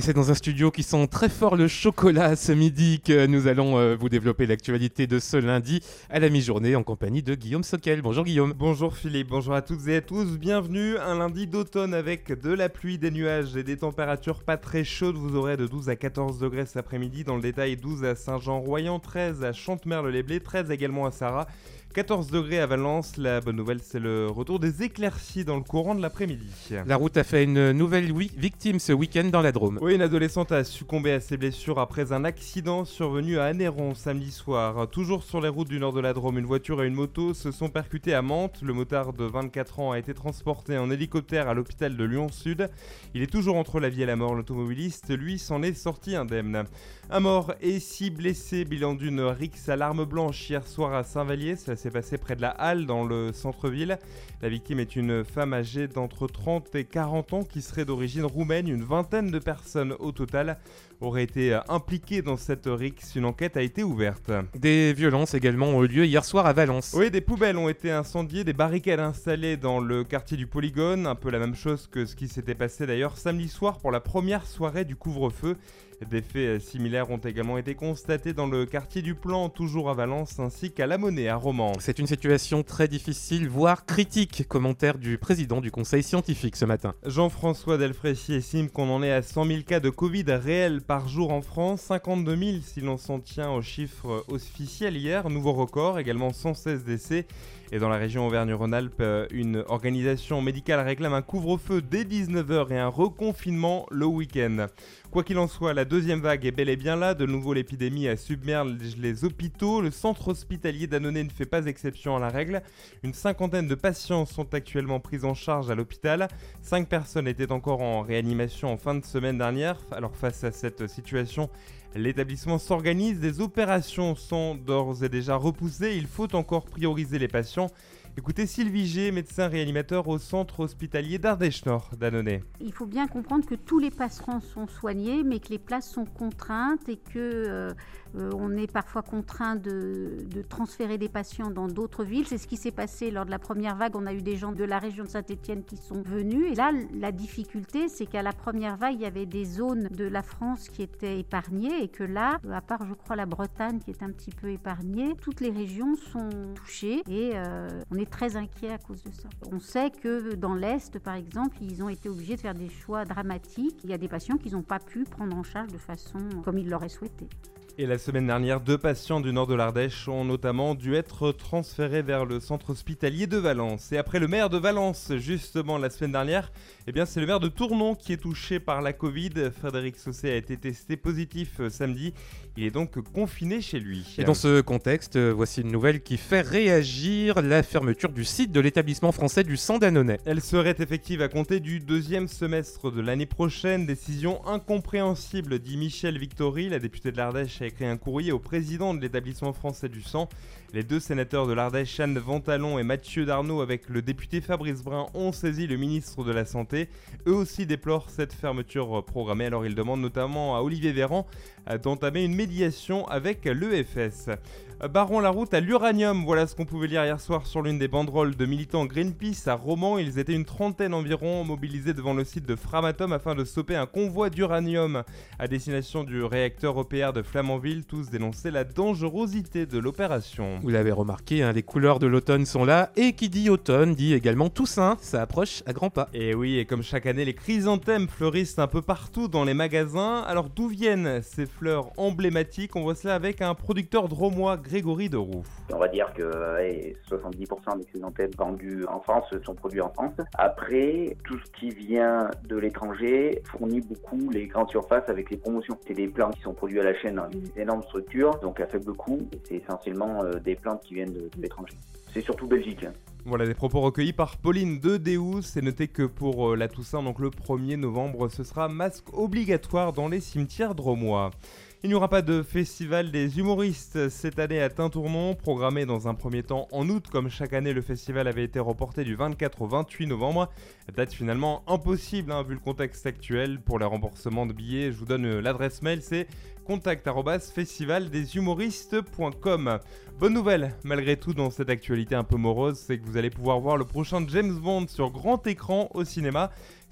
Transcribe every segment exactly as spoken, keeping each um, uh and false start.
c'est dans un studio qui sent très fort le chocolat ce midi que nous allons euh, vous développer l'actualité de ce lundi à la mi-journée en compagnie de Guillaume Soquel. Bonjour Guillaume. Bonjour Philippe, bonjour à toutes et à tous, bienvenue un lundi d'automne avec de la pluie, des nuages et des températures pas très chaudes. Vous aurez de douze à quatorze degrés cet après-midi, dans le détail douze à Saint-Jean-Royan, treize à Chantemerle-les-Blés, treize également à Sarrat, quatorze degrés à Valence. La bonne nouvelle, c'est le retour des éclaircies dans le courant de l'après-midi. La route a fait une nouvelle wi- victime ce week-end dans la Drôme. Oui, une adolescente a succombé à ses blessures après un accident survenu à Anneyron samedi soir. Toujours sur les routes du nord de la Drôme, une voiture et une moto se sont percutées à Mantes. Le motard de vingt-quatre ans a été transporté en hélicoptère à l'hôpital de Lyon-Sud. Il est toujours entre la vie et la mort. L'automobiliste, lui, s'en est sorti indemne. Un mort et six blessés, bilan d'une rixe à l'arme blanche hier soir à Saint-Vallier. Ça s'est passé près de la Halle, dans le centre-ville. La victime est une femme âgée d'entre trente et quarante ans qui serait d'origine roumaine. Une vingtaine de personnes au total auraient été impliquées dans cette rixe. Une enquête a été ouverte. Des violences également ont eu lieu hier soir à Valence. Oui, des poubelles ont été incendiées, des barricades installées dans le quartier du Polygone. Un peu la même chose que ce qui s'était passé d'ailleurs samedi soir pour la première soirée du couvre-feu. Des faits similaires ont également été constatés dans le quartier du Plan, toujours à Valence, ainsi qu'à La Monnaie, à Romans. C'est une situation très difficile, voire critique. Commentaire du président du conseil scientifique ce matin. Jean-François Delfrécy estime qu'on en est à cent mille cas de Covid réels par jour en France, cinquante-deux mille si l'on s'en tient aux chiffres officiels hier, nouveau record, également cent seize décès. Et dans la région Auvergne-Rhône-Alpes, une organisation médicale réclame un couvre-feu dès dix-neuf heures et un reconfinement le week-end. Quoi qu'il en soit, la deuxième vague est bel et bien là. De nouveau, l'épidémie submerge les hôpitaux. Le centre hospitalier d'Annonay ne fait pas exception à la règle. Une cinquantaine de patients sont actuellement pris en charge à l'hôpital. Cinq personnes étaient encore en réanimation en fin de semaine dernière. Alors face à cette situation, l'établissement s'organise, des opérations sont d'ores et déjà repoussées, il faut encore prioriser les patients. Écoutez Sylvie G, médecin réanimateur au centre hospitalier d'Ardèche-Nord d'Annonay. Il faut bien comprendre que tous les patients sont soignés, mais que les places sont contraintes et que euh, euh, on est parfois contraint de, de transférer des patients dans d'autres villes. C'est ce qui s'est passé lors de la première vague. On a eu des gens de la région de Saint-Étienne qui sont venus. Et là, la difficulté, c'est qu'à la première vague, il y avait des zones de la France qui étaient épargnées et que là, à part, je crois, la Bretagne qui est un petit peu épargnée, toutes les régions sont touchées et euh, on est très inquiet à cause de ça. On sait que dans l'Est, par exemple, ils ont été obligés de faire des choix dramatiques. Il y a des patients qu'ils n'ont pas pu prendre en charge de façon comme ils l'auraient souhaité. Et la semaine dernière, deux patients du nord de l'Ardèche ont notamment dû être transférés vers le centre hospitalier de Valence. Et après le maire de Valence, justement la semaine dernière, eh bien c'est le maire de Tournon qui est touché par la Covid. Frédéric Sausset a été testé positif samedi. Il est donc confiné chez lui. Et dans ce contexte, voici une nouvelle qui fait réagir, la fermeture du site de l'établissement français du sang d'Annonay. Elle serait effective à compter du deuxième semestre de l'année prochaine. Décision incompréhensible, dit Michel Victory. La députée de l'Ardèche a écrit un courrier au président de l'établissement français du sang. Les deux sénateurs de l'Ardèche, Anne Ventalon et Mathieu Darnaud, avec le député Fabrice Brun, ont saisi le ministre de la Santé. Eux aussi déplorent cette fermeture programmée. Alors ils demandent notamment à Olivier Véran d'entamer une médiation avec l'E F S. Barrons la route à l'uranium, voilà ce qu'on pouvait lire hier soir sur l'une des banderoles de militants Greenpeace à Romans. Ils étaient une trentaine environ mobilisés devant le site de Framatome afin de stopper un convoi d'uranium à destination du réacteur E P R de Flamanville. Tous dénonçaient la dangerosité de l'opération. Vous l'avez remarqué, hein, les couleurs de l'automne sont là, et qui dit automne dit également Toussaint, ça approche à grands pas. Et oui, et comme chaque année, les chrysanthèmes fleurissent un peu partout dans les magasins. Alors d'où viennent ces fleurs emblématiques? On voit cela avec un producteur drômois, Grégory Deroux. On va dire que hey, soixante-dix pour cent des chrysanthèmes vendus en France sont produits en France. Après, tout ce qui vient de l'étranger fournit beaucoup les grandes surfaces avec les promotions. C'est des plantes qui sont produits à la chaîne dans une énorme structure, donc à faible coût. Et c'est essentiellement euh, des plantes qui viennent de, de l'étranger. C'est surtout Belgique. Voilà des propos recueillis par Pauline de Deus. C'est noté que pour euh, la Toussaint, donc le premier novembre, ce sera masque obligatoire dans les cimetières drômois. Il n'y aura pas de festival des humoristes cette année à Tintournon, programmé dans un premier temps en août. Comme chaque année, le festival avait été reporté du vingt-quatre au vingt-huit novembre. Date finalement impossible, hein, vu le contexte actuel. Pour les remboursements de billets, je vous donne l'adresse mail, c'est contact arobase festival des humoristes point com. Bonne nouvelle, malgré tout, dans cette actualité un peu morose, c'est que vous allez pouvoir voir le prochain James Bond sur grand écran au cinéma.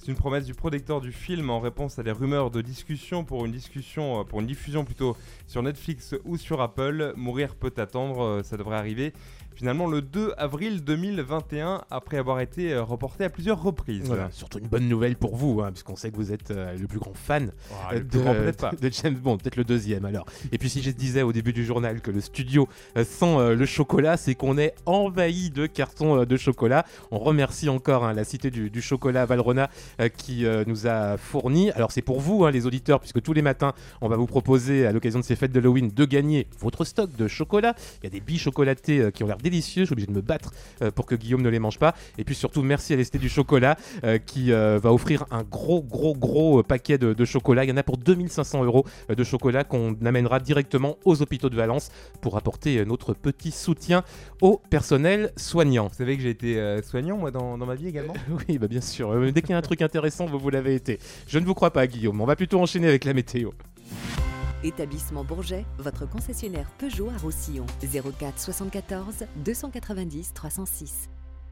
C'est une promesse du producteur du film en réponse à des rumeurs de discussion pour une discussion, pour une diffusion plutôt sur Netflix ou sur Apple. Mourir peut attendre, ça devrait arriver finalement le deux avril deux mille vingt et un, après avoir été reporté à plusieurs reprises. Voilà, surtout une bonne nouvelle pour vous, hein, puisqu'on sait que vous êtes euh, le plus grand fan oh, euh, le plus grand, peut-être pas. de James Bond, peut-être le deuxième alors. Et puis si je disais au début du journal que le studio euh, sent euh, le chocolat, c'est qu'on est envahi de cartons euh, de chocolat. On remercie encore hein, la Cité du, du Chocolat Valrhona euh, qui euh, nous a fourni. Alors c'est pour vous hein, les auditeurs, puisque tous les matins on va vous proposer à l'occasion de ces fêtes d'Halloween de gagner votre stock de chocolat. Il y a des billes chocolatées euh, qui ont l'air délicieux, je suis obligé de me battre euh, pour que Guillaume ne les mange pas. Et puis surtout merci à l'Esté du Chocolat euh, qui euh, va offrir un gros gros gros euh, paquet de, de chocolat. Il y en a pour deux mille cinq cents euros euh, de chocolat qu'on amènera directement aux hôpitaux de Valence pour apporter euh, notre petit soutien au personnel soignant. Vous savez que j'ai été euh, soignant moi dans, dans ma vie également. euh, Oui bah bien sûr, euh, dès qu'il y a un truc intéressant vous, vous l'avez été. Je ne vous crois pas Guillaume, on va plutôt enchaîner avec la météo. Établissement Bourget, votre concessionnaire Peugeot à Roussillon. zéro quatre soixante-quatorze deux cent quatre-vingt-dix trois cent six.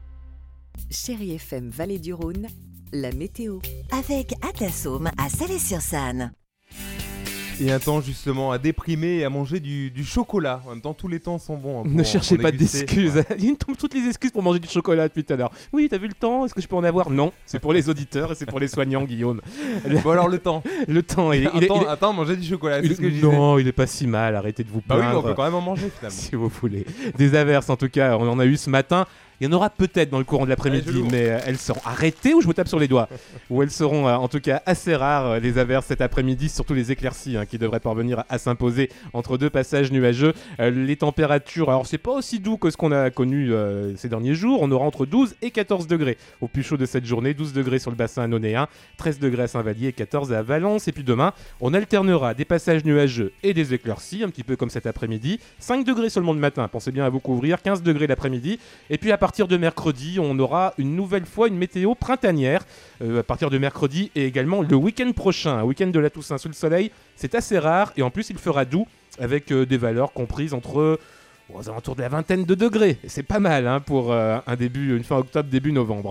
Chérie F M Vallée du Rhône, la météo. Avec Atlasome à Salé-sur-Sanne. Et un temps justement à déprimer et à manger du, du chocolat. En même temps, tous les temps sont bons. Hein, pour, ne cherchez pour pas déguster. d'excuses. Ouais. Il me tombe toutes les excuses pour manger du chocolat depuis tout à l'heure. Oui, t'as vu le temps? Est-ce que je peux en avoir? Non, c'est pour les auditeurs et c'est pour les soignants, Guillaume. Bon alors le temps. Le temps, il, il, attends, il, attends, manger du chocolat, c'est il, ce que je disais. non, il est pas si mal. Arrêtez de vous Bah oui, plaindre. mais on peut quand même en manger finalement. Si vous voulez. Des averses, en tout cas, on en a eu ce matin. Il y en aura peut-être dans le courant de l'après-midi, Allez, mais euh, elles seront arrêtées ou je vous tape sur les doigts. Ou elles seront euh, en tout cas assez rares, euh, les averses cet après-midi, surtout les éclaircies hein, qui devraient parvenir à, à s'imposer entre deux passages nuageux. Euh, les températures, alors c'est pas aussi doux que ce qu'on a connu euh, ces derniers jours. On aura entre douze et quatorze degrés au plus chaud de cette journée. douze degrés sur le bassin annonéen, treize degrés à Saint-Vallier et quatorze à Valence. Et puis demain, on alternera des passages nuageux et des éclaircies, un petit peu comme cet après-midi. cinq degrés seulement le matin, pensez bien à vous couvrir, quinze degrés l'après-midi. Et puis à partir de mercredi, on aura une nouvelle fois une météo printanière euh, à partir de mercredi et également le week-end prochain, un week-end de la Toussaint sous le soleil, c'est assez rare et en plus il fera doux avec euh, des valeurs comprises entre aux alentours de la vingtaine de degrés. C'est pas mal hein, pour euh, un début, une fin octobre, début novembre.